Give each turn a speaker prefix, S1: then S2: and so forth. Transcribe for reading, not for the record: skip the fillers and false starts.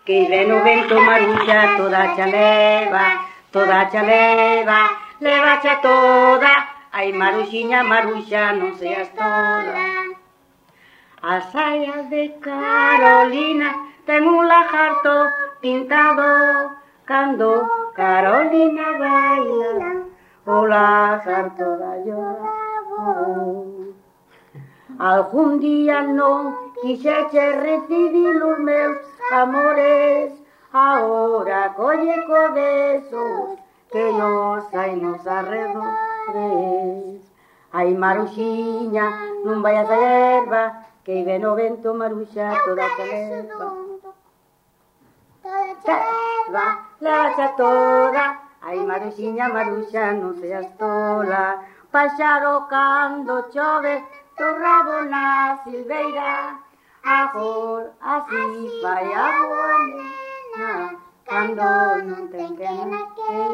S1: que ven o vento Maruxa, toda chaleva, levacha toda. Ai, Maruxiña, Maruxa, non seas tola. A saia de Carolina ten un lagarto pintado, cando Carolina baila, o lagarto da llorado. Algún día non quixeche recibir os meus amores, agora colle co besos que os hai nos arredores. Ai, Maruxiña, non vayas a erva, que ven o vento Maruxa, toda chaleva. Chaleva, levacha toda. Ai, Maruxiña, Maruxa, non seas tola. Paxaro cando chove, do rabo na silveira, agora así vai a boa nena, cando non ten que